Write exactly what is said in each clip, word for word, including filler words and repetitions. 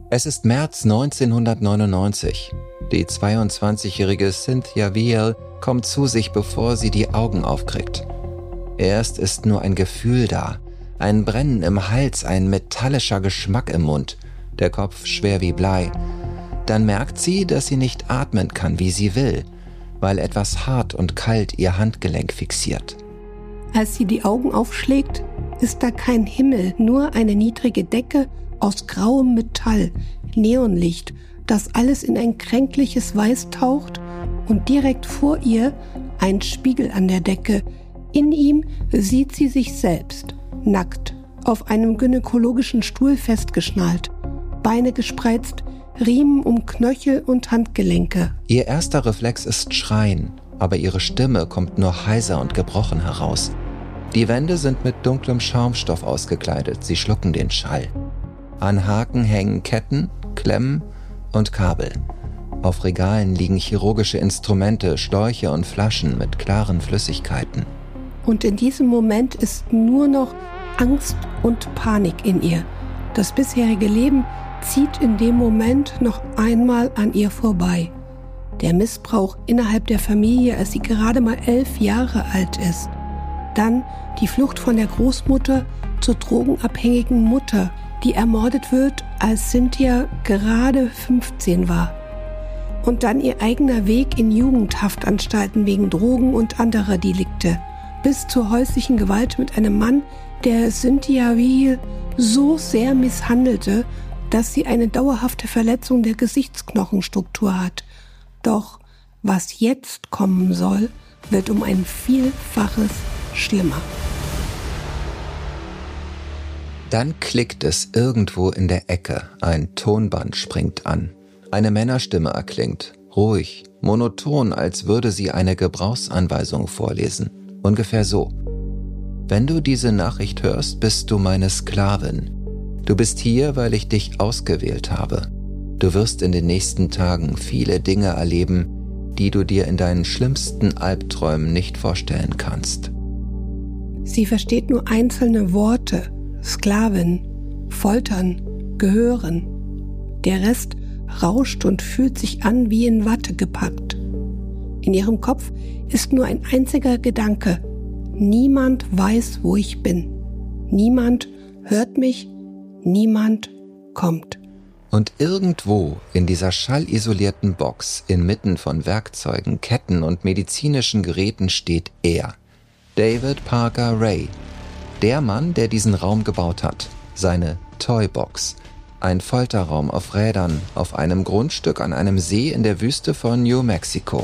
Es ist März neunzehnhundertneunundneunzig. Die zweiundzwanzigjährige Cynthia Weil kommt zu sich, bevor sie die Augen aufkriegt. Erst ist nur ein Gefühl da, ein Brennen im Hals, ein metallischer Geschmack im Mund, der Kopf schwer wie Blei. Dann merkt sie, dass sie nicht atmen kann, wie sie will, weil etwas hart und kalt ihr Handgelenk fixiert. Als sie die Augen aufschlägt, ist da kein Himmel, nur eine niedrige Decke aus grauem Metall, Neonlicht, das alles in ein kränkliches Weiß taucht und direkt vor ihr ein Spiegel an der Decke. In ihm sieht sie sich selbst, nackt, auf einem gynäkologischen Stuhl festgeschnallt, Beine gespreizt, Riemen um Knöchel und Handgelenke. Ihr erster Reflex ist Schreien, aber ihre Stimme kommt nur heiser und gebrochen heraus. Die Wände sind mit dunklem Schaumstoff ausgekleidet, sie schlucken den Schall. An Haken hängen Ketten, Klemmen und Kabel. Auf Regalen liegen chirurgische Instrumente, Schläuche und Flaschen mit klaren Flüssigkeiten. Und in diesem Moment ist nur noch Angst und Panik in ihr. Das bisherige Leben zieht in dem Moment noch einmal an ihr vorbei. Der Missbrauch innerhalb der Familie, als sie gerade mal elf Jahre alt ist. Dann die Flucht von der Großmutter zur drogenabhängigen Mutter, die ermordet wird, als Cynthia gerade fünfzehn war. Und dann ihr eigener Weg in Jugendhaftanstalten wegen Drogen und anderer Delikte. Bis zur häuslichen Gewalt mit einem Mann, der Cynthia Weil so sehr misshandelte, dass sie eine dauerhafte Verletzung der Gesichtsknochenstruktur hat. Doch was jetzt kommen soll, wird um ein Vielfaches schlimmer. Dann klickt es irgendwo in der Ecke, ein Tonband springt an. Eine Männerstimme erklingt, ruhig, monoton, als würde sie eine Gebrauchsanweisung vorlesen. Ungefähr so: Wenn du diese Nachricht hörst, bist du meine Sklavin. Du bist hier, weil ich dich ausgewählt habe. Du wirst in den nächsten Tagen viele Dinge erleben, die du dir in deinen schlimmsten Albträumen nicht vorstellen kannst. Sie versteht nur einzelne Worte: Sklavin, Foltern, Gehören. Der Rest rauscht und fühlt sich an wie in Watte gepackt. In ihrem Kopf ist nur ein einziger Gedanke: Niemand weiß, wo ich bin. Niemand hört mich, niemand kommt. Und irgendwo in dieser schallisolierten Box, inmitten von Werkzeugen, Ketten und medizinischen Geräten steht er, David Parker Ray. Der Mann, der diesen Raum gebaut hat, seine Toybox, ein Folterraum auf Rädern auf einem Grundstück an einem See in der Wüste von New Mexico.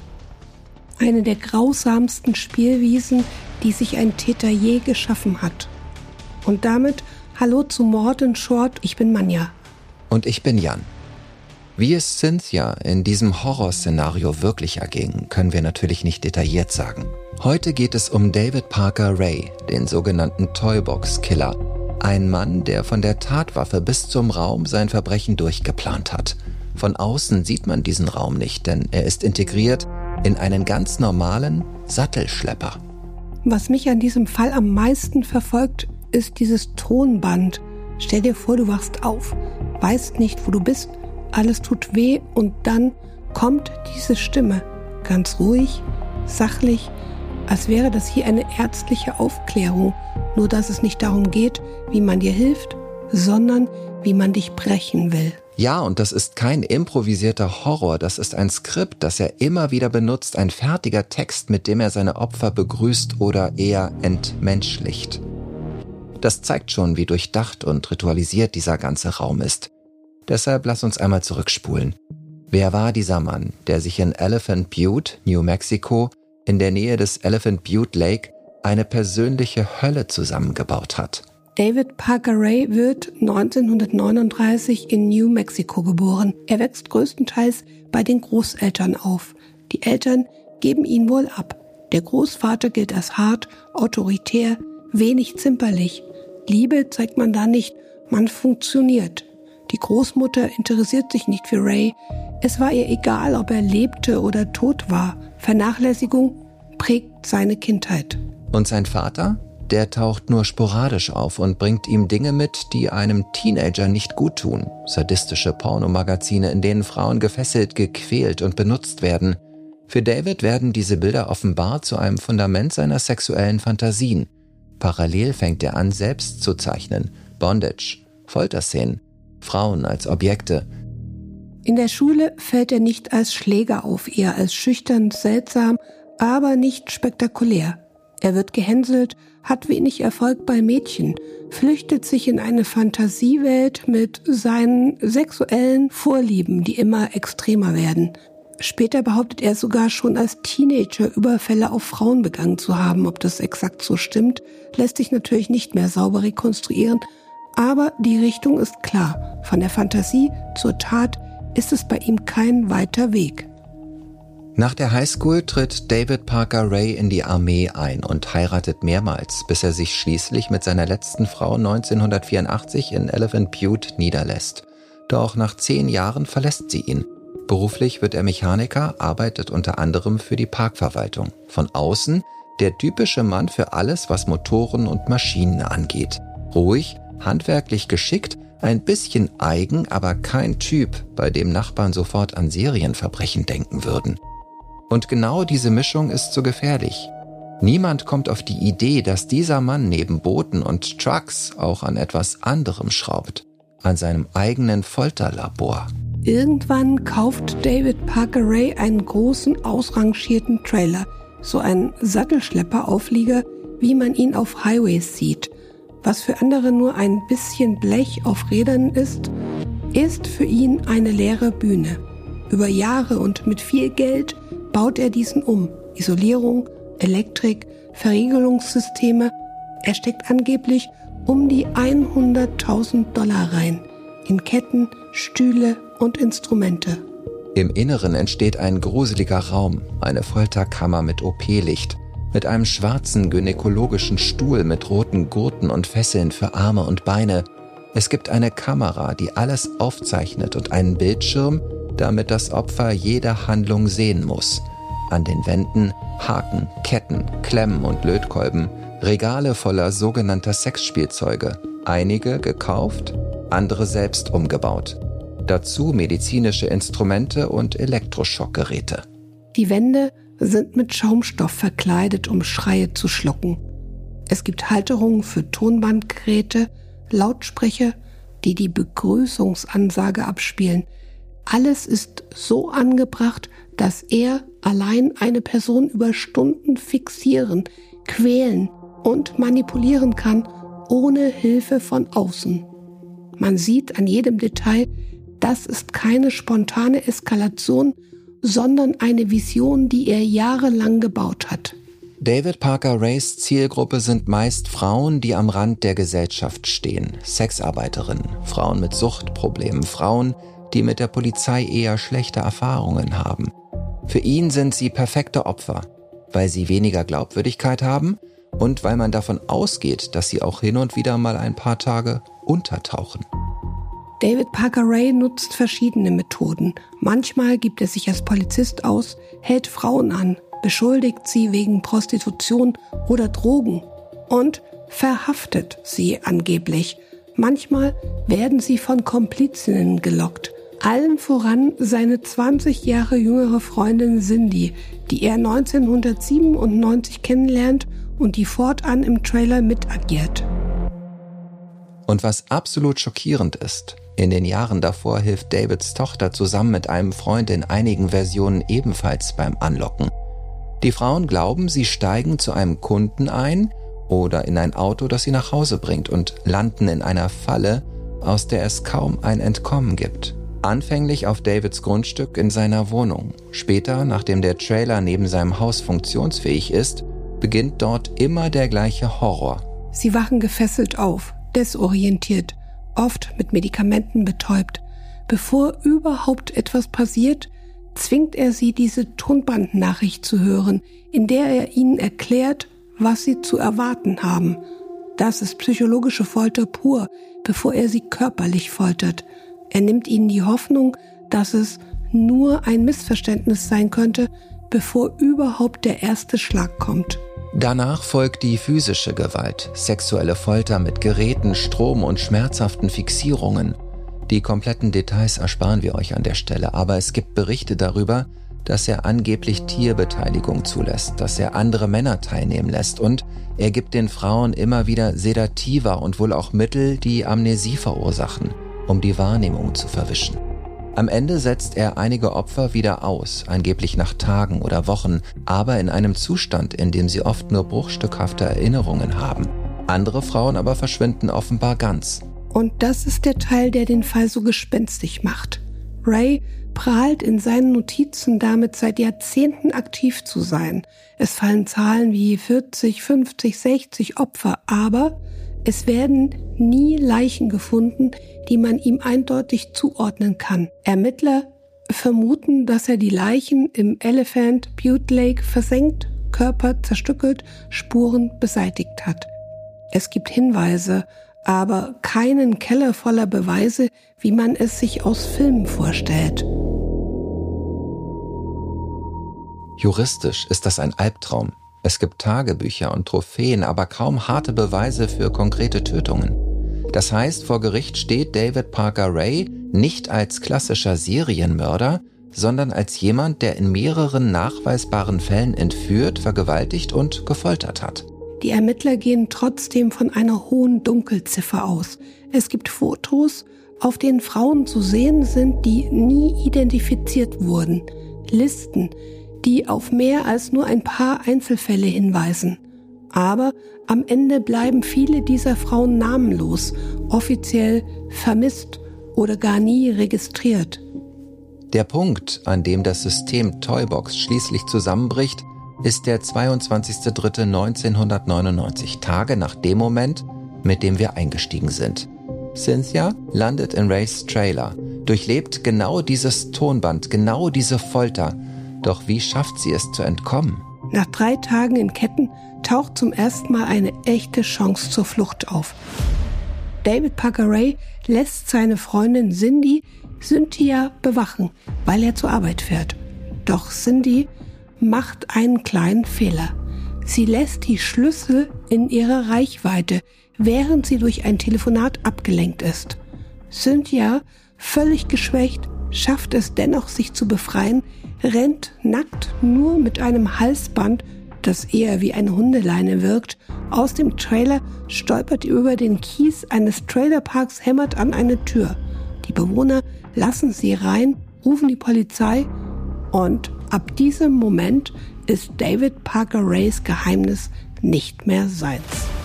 Eine der grausamsten Spielwiesen, die sich ein Täter je geschaffen hat. Und damit hallo zu Morden Short, ich bin Manja. Und ich bin Jan. Wie es Cynthia in diesem Horrorszenario wirklich erging, können wir natürlich nicht detailliert sagen. Heute geht es um David Parker Ray, den sogenannten Toybox-Killer. Ein Mann, der von der Tatwaffe bis zum Raum sein Verbrechen durchgeplant hat. Von außen sieht man diesen Raum nicht, denn er ist integriert in einen ganz normalen Sattelschlepper. Was mich an diesem Fall am meisten verfolgt, ist dieses Tonband. Stell dir vor, du wachst auf, weißt nicht, wo du bist, alles tut weh und dann kommt diese Stimme, ganz ruhig, sachlich, als wäre das hier eine ärztliche Aufklärung, nur dass es nicht darum geht, wie man dir hilft, sondern wie man dich brechen will. Ja, und das ist kein improvisierter Horror, das ist ein Skript, das er immer wieder benutzt, ein fertiger Text, mit dem er seine Opfer begrüßt oder eher entmenschlicht. Das zeigt schon, wie durchdacht und ritualisiert dieser ganze Raum ist. Deshalb lass uns einmal zurückspulen. Wer war dieser Mann, der sich in Elephant Butte, New Mexico, in der Nähe des Elephant Butte Lake, eine persönliche Hölle zusammengebaut hat? David Parker Ray wird neunzehnhundertneununddreißig in New Mexico geboren. Er wächst größtenteils bei den Großeltern auf. Die Eltern geben ihn wohl ab. Der Großvater gilt als hart, autoritär, wenig zimperlich. Liebe zeigt man da nicht, man funktioniert. Die Großmutter interessiert sich nicht für Ray. Es war ihr egal, ob er lebte oder tot war. Vernachlässigung prägt seine Kindheit. Und sein Vater? der taucht nur sporadisch auf und bringt ihm Dinge mit, die einem Teenager nicht guttun. Sadistische Pornomagazine, in denen Frauen gefesselt, gequält und benutzt werden. Für David werden diese Bilder offenbar zu einem Fundament seiner sexuellen Fantasien. Parallel fängt er an, selbst zu zeichnen. Bondage, Folterszenen, Frauen als Objekte. In der Schule fällt er nicht als Schläger auf, eher als schüchtern, seltsam, aber nicht spektakulär. Er wird gehänselt, hat wenig Erfolg bei Mädchen, flüchtet sich in eine Fantasiewelt mit seinen sexuellen Vorlieben, die immer extremer werden. Später behauptet er sogar schon als Teenager Überfälle auf Frauen begangen zu haben. Ob das exakt so stimmt, lässt sich natürlich nicht mehr sauber rekonstruieren, aber die Richtung ist klar. Von der Fantasie zur Tat ist es bei ihm kein weiter Weg. Nach der Highschool tritt David Parker Ray in die Armee ein und heiratet mehrmals, bis er sich schließlich mit seiner letzten Frau neunzehnhundertvierundachtzig in Elephant Butte niederlässt. Doch nach zehn Jahren verlässt sie ihn. Beruflich wird er Mechaniker, arbeitet unter anderem für die Parkverwaltung. Von außen der typische Mann für alles, was Motoren und Maschinen angeht. Ruhig, handwerklich geschickt, ein bisschen eigen, aber kein Typ, bei dem Nachbarn sofort an Serienverbrechen denken würden. Und genau diese Mischung ist so gefährlich. Niemand kommt auf die Idee, dass dieser Mann neben Booten und Trucks auch an etwas anderem schraubt. An seinem eigenen Folterlabor. Irgendwann kauft David Parker Ray einen großen, ausrangierten Trailer, so einen Sattelschlepper-Auflieger, wie man ihn auf Highways sieht. Was für andere nur ein bisschen Blech auf Rädern ist, ist für ihn eine leere Bühne. Über Jahre und mit viel Geld baut er diesen um. Isolierung, Elektrik, Verriegelungssysteme. Er steckt angeblich um die hunderttausend Dollar rein. In Ketten, Stühle und Instrumente. Im Inneren entsteht ein gruseliger Raum, eine Folterkammer mit O P-Licht, mit einem schwarzen gynäkologischen Stuhl mit roten Gurten und Fesseln für Arme und Beine. Es gibt eine Kamera, die alles aufzeichnet und einen Bildschirm, damit das Opfer jede Handlung sehen muss. An den Wänden Haken, Ketten, Klemmen und Lötkolben, Regale voller sogenannter Sexspielzeuge, einige gekauft, andere selbst umgebaut. Dazu medizinische Instrumente und Elektroschockgeräte. Die Wände sind mit Schaumstoff verkleidet, um Schreie zu schlucken. Es gibt Halterungen für Tonbandgeräte, Lautsprecher, die die Begrüßungsansage abspielen. Alles ist so angebracht, dass er allein eine Person über Stunden fixieren, quälen und manipulieren kann, ohne Hilfe von außen. Man sieht an jedem Detail, das ist keine spontane Eskalation, sondern eine Vision, die er jahrelang gebaut hat. David Parker Rays Zielgruppe sind meist Frauen, die am Rand der Gesellschaft stehen. Sexarbeiterinnen, Frauen mit Suchtproblemen, Frauen, die mit der Polizei eher schlechte Erfahrungen haben. Für ihn sind sie perfekte Opfer, weil sie weniger Glaubwürdigkeit haben und weil man davon ausgeht, dass sie auch hin und wieder mal ein paar Tage untertauchen. David Parker Ray nutzt verschiedene Methoden. Manchmal gibt er sich als Polizist aus, hält Frauen an, beschuldigt sie wegen Prostitution oder Drogen und verhaftet sie angeblich. Manchmal werden sie von Komplizinnen gelockt. Allen voran seine zwanzig Jahre jüngere Freundin Cindy, die er neunzehnhundertsiebenundneunzig kennenlernt und die fortan im Trailer mitagiert. Und was absolut schockierend ist, in den Jahren davor hilft Davids Tochter zusammen mit einem Freund in einigen Versionen ebenfalls beim Anlocken. Die Frauen glauben, sie steigen zu einem Kunden ein oder in ein Auto, das sie nach Hause bringt und landen in einer Falle, aus der es kaum ein Entkommen gibt. Anfänglich auf Davids Grundstück in seiner Wohnung. Später, nachdem der Trailer neben seinem Haus funktionsfähig ist, beginnt dort immer der gleiche Horror. Sie wachen gefesselt auf, desorientiert, oft mit Medikamenten betäubt. Bevor überhaupt etwas passiert, zwingt er sie, diese Tonbandnachricht zu hören, in der er ihnen erklärt, was sie zu erwarten haben. Das ist psychologische Folter pur, bevor er sie körperlich foltert. Er nimmt ihnen die Hoffnung, dass es nur ein Missverständnis sein könnte, bevor überhaupt der erste Schlag kommt. Danach folgt die physische Gewalt, sexuelle Folter mit Geräten, Strom und schmerzhaften Fixierungen. Die kompletten Details ersparen wir euch an der Stelle, aber es gibt Berichte darüber, dass er angeblich Tierbeteiligung zulässt, dass er andere Männer teilnehmen lässt und er gibt den Frauen immer wieder Sedativa und wohl auch Mittel, die Amnesie verursachen, um die Wahrnehmung zu verwischen. Am Ende setzt er einige Opfer wieder aus, angeblich nach Tagen oder Wochen, aber in einem Zustand, in dem sie oft nur bruchstückhafte Erinnerungen haben. Andere Frauen aber verschwinden offenbar ganz. Und das ist der Teil, der den Fall so gespenstig macht. Ray prahlt in seinen Notizen damit, seit Jahrzehnten aktiv zu sein. Es fallen Zahlen wie vierzig, fünfzig, sechzig Opfer, aber es werden nie Leichen gefunden, die man ihm eindeutig zuordnen kann. Ermittler vermuten, dass er die Leichen im Elephant Butte Lake versenkt, Körper zerstückelt, Spuren beseitigt hat. Es gibt Hinweise, aber keinen Keller voller Beweise, wie man es sich aus Filmen vorstellt. Juristisch ist das ein Albtraum. Es gibt Tagebücher und Trophäen, aber kaum harte Beweise für konkrete Tötungen. Das heißt, vor Gericht steht David Parker Ray nicht als klassischer Serienmörder, sondern als jemand, der in mehreren nachweisbaren Fällen entführt, vergewaltigt und gefoltert hat. Die Ermittler gehen trotzdem von einer hohen Dunkelziffer aus. Es gibt Fotos, auf denen Frauen zu sehen sind, die nie identifiziert wurden. Listen, die auf mehr als nur ein paar Einzelfälle hinweisen. Aber am Ende bleiben viele dieser Frauen namenlos, offiziell vermisst oder gar nie registriert. Der Punkt, an dem das System Toybox schließlich zusammenbricht, ist der zweiundzwanzigster dritter neunzehnhundertneunundneunzig, Tage nach dem Moment, mit dem wir eingestiegen sind. Cynthia landet in Rays Trailer, durchlebt genau dieses Tonband, genau diese Folter. Doch wie schafft sie es zu entkommen? Nach drei Tagen in Ketten taucht zum ersten Mal eine echte Chance zur Flucht auf. David Parker Ray lässt seine Freundin Cindy Cynthia bewachen, weil er zur Arbeit fährt. Doch Cindy macht einen kleinen Fehler. Sie lässt die Schlüssel in ihrer Reichweite, während sie durch ein Telefonat abgelenkt ist. Cynthia, völlig geschwächt, schafft es dennoch, sich zu befreien, rennt nackt nur mit einem Halsband, das eher wie eine Hundeleine wirkt, aus dem Trailer, stolpert über den Kies eines Trailerparks, hämmert an eine Tür. Die Bewohner lassen sie rein, rufen die Polizei und ab diesem Moment ist David Parker Rays Geheimnis nicht mehr seins.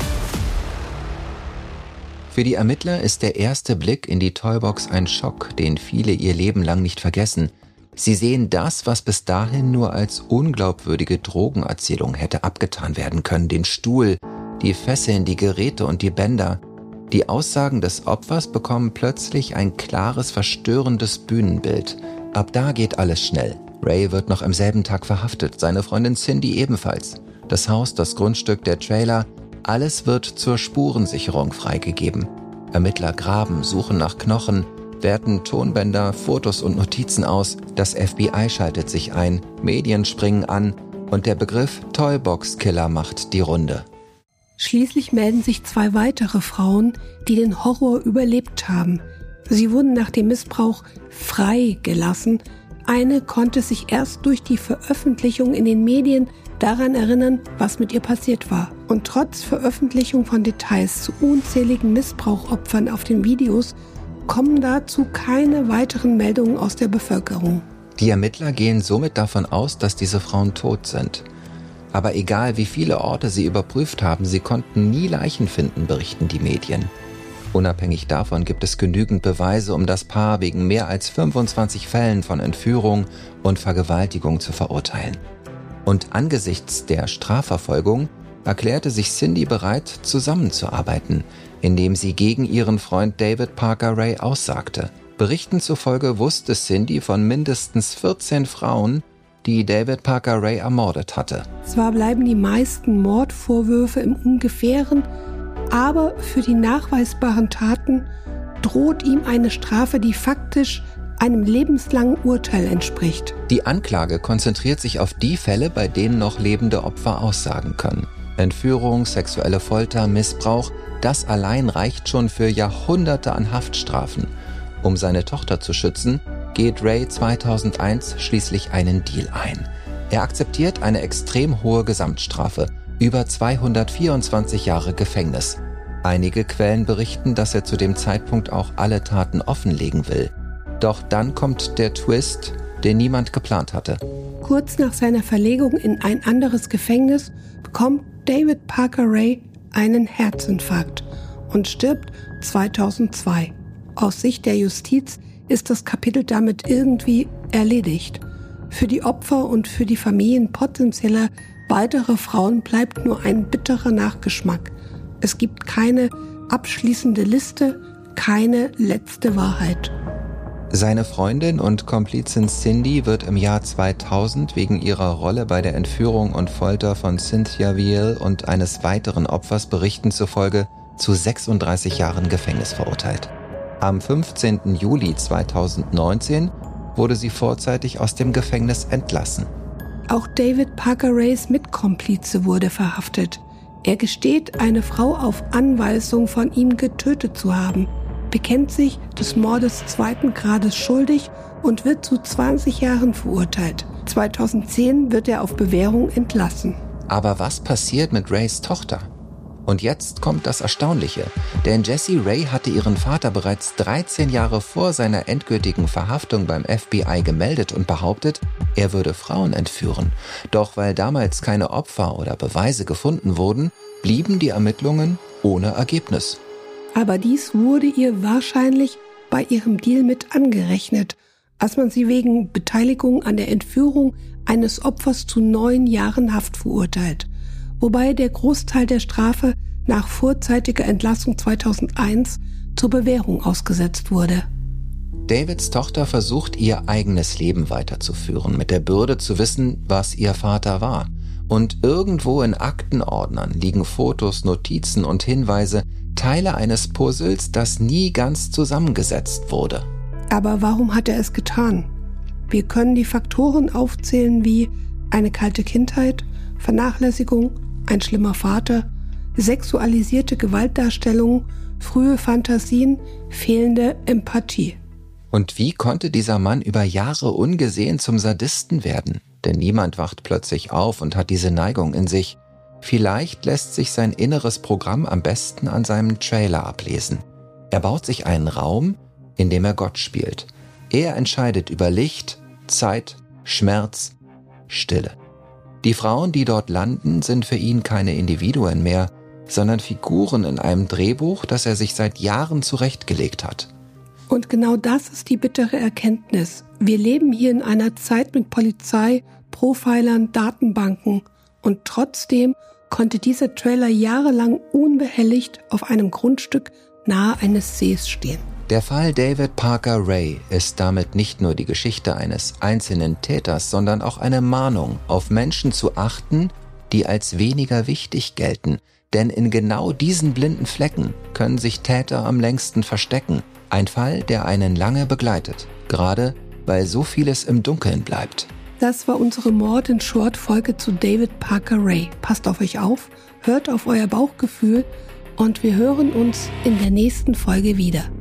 Für die Ermittler ist der erste Blick in die Toybox ein Schock, den viele ihr Leben lang nicht vergessen. Sie sehen das, was bis dahin nur als unglaubwürdige Drogenerzählung hätte abgetan werden können, den Stuhl, die Fesseln, die Geräte und die Bänder. Die Aussagen des Opfers bekommen plötzlich ein klares, verstörendes Bühnenbild. Ab da geht alles schnell. Ray wird noch am selben Tag verhaftet, seine Freundin Cindy ebenfalls. Das Haus, das Grundstück, der Trailer, alles wird zur Spurensicherung freigegeben. Ermittler graben, suchen nach Knochen, werten Tonbänder, Fotos und Notizen aus. Das F B I schaltet sich ein, Medien springen an und der Begriff Toybox-Killer macht die Runde. Schließlich melden sich zwei weitere Frauen, die den Horror überlebt haben. Sie wurden nach dem Missbrauch freigelassen. Eine konnte sich erst durch die Veröffentlichung in den Medien daran erinnern, was mit ihr passiert war. Und trotz Veröffentlichung von Details zu unzähligen Missbrauchopfern auf den Videos kommen dazu keine weiteren Meldungen aus der Bevölkerung. Die Ermittler gehen somit davon aus, dass diese Frauen tot sind. Aber egal wie viele Orte sie überprüft haben, sie konnten nie Leichen finden, berichten die Medien. Unabhängig davon gibt es genügend Beweise, um das Paar wegen mehr als fünfundzwanzig Fällen von Entführung und Vergewaltigung zu verurteilen. Und angesichts der Strafverfolgung erklärte sich Cindy bereit, zusammenzuarbeiten, indem sie gegen ihren Freund David Parker Ray aussagte. Berichten zufolge wusste Cindy von mindestens vierzehn Frauen, die David Parker Ray ermordet hatte. Zwar bleiben die meisten Mordvorwürfe im Ungefähren, aber für die nachweisbaren Taten droht ihm eine Strafe, die faktisch einem lebenslangen Urteil entspricht. Die Anklage konzentriert sich auf die Fälle, bei denen noch lebende Opfer aussagen können. Entführung, sexuelle Folter, Missbrauch, das allein reicht schon für Jahrhunderte an Haftstrafen. Um seine Tochter zu schützen, geht Ray zweitausendeins schließlich einen Deal ein. Er akzeptiert eine extrem hohe Gesamtstrafe, über zweihundertvierundzwanzig Jahre Gefängnis. Einige Quellen berichten, dass er zu dem Zeitpunkt auch alle Taten offenlegen will. Doch dann kommt der Twist, den niemand geplant hatte. Kurz nach seiner Verlegung in ein anderes Gefängnis bekommt David Parker Ray einen Herzinfarkt und stirbt zweitausendzwei. Aus Sicht der Justiz ist das Kapitel damit irgendwie erledigt. Für die Opfer und für die Familien potenzieller weiterer Frauen bleibt nur ein bitterer Nachgeschmack. Es gibt keine abschließende Liste, keine letzte Wahrheit. Seine Freundin und Komplizin Cindy wird im Jahr zweitausend wegen ihrer Rolle bei der Entführung und Folter von Cynthia Weil und eines weiteren Opfers Berichten zufolge zu sechsunddreißig Jahren Gefängnis verurteilt. Am fünfzehnten Juli zweitausendneunzehn wurde sie vorzeitig aus dem Gefängnis entlassen. Auch David Parker Rays Mitkomplize wurde verhaftet. Er gesteht, eine Frau auf Anweisung von ihm getötet zu haben, bekennt sich des Mordes zweiten Grades schuldig und wird zu zwanzig Jahren verurteilt. zweitausendzehn wird er auf Bewährung entlassen. Aber was passiert mit Rays Tochter? Und jetzt kommt das Erstaunliche, denn Jessie Ray hatte ihren Vater bereits dreizehn Jahre vor seiner endgültigen Verhaftung beim F B I gemeldet und behauptet, er würde Frauen entführen. Doch weil damals keine Opfer oder Beweise gefunden wurden, blieben die Ermittlungen ohne Ergebnis. Aber dies wurde ihr wahrscheinlich bei ihrem Deal mit angerechnet, als man sie wegen Beteiligung an der Entführung eines Opfers zu neun Jahren Haft verurteilt. Wobei der Großteil der Strafe nach vorzeitiger Entlassung zweitausendeins zur Bewährung ausgesetzt wurde. Davids Tochter versucht, ihr eigenes Leben weiterzuführen, mit der Bürde zu wissen, was ihr Vater war. Und irgendwo in Aktenordnern liegen Fotos, Notizen und Hinweise, Teile eines Puzzles, das nie ganz zusammengesetzt wurde. Aber warum hat er es getan? Wir können die Faktoren aufzählen wie eine kalte Kindheit, Vernachlässigung, ein schlimmer Vater, sexualisierte Gewaltdarstellungen, frühe Fantasien, fehlende Empathie. Und wie konnte dieser Mann über Jahre ungesehen zum Sadisten werden? Denn niemand wacht plötzlich auf und hat diese Neigung in sich. Vielleicht lässt sich sein inneres Programm am besten an seinem Trailer ablesen. Er baut sich einen Raum, in dem er Gott spielt. Er entscheidet über Licht, Zeit, Schmerz, Stille. Die Frauen, die dort landen, sind für ihn keine Individuen mehr, sondern Figuren in einem Drehbuch, das er sich seit Jahren zurechtgelegt hat. Und genau das ist die bittere Erkenntnis. Wir leben hier in einer Zeit mit Polizei, Profilern, Datenbanken und trotzdem konnte dieser Trailer jahrelang unbehelligt auf einem Grundstück nahe eines Sees stehen. Der Fall David Parker Ray ist damit nicht nur die Geschichte eines einzelnen Täters, sondern auch eine Mahnung, auf Menschen zu achten, die als weniger wichtig gelten. Denn in genau diesen blinden Flecken können sich Täter am längsten verstecken. Ein Fall, der einen lange begleitet, gerade weil so vieles im Dunkeln bleibt. Das war unsere Mord in Short-Folge zu David Parker Ray. Passt auf euch auf, hört auf euer Bauchgefühl und wir hören uns in der nächsten Folge wieder.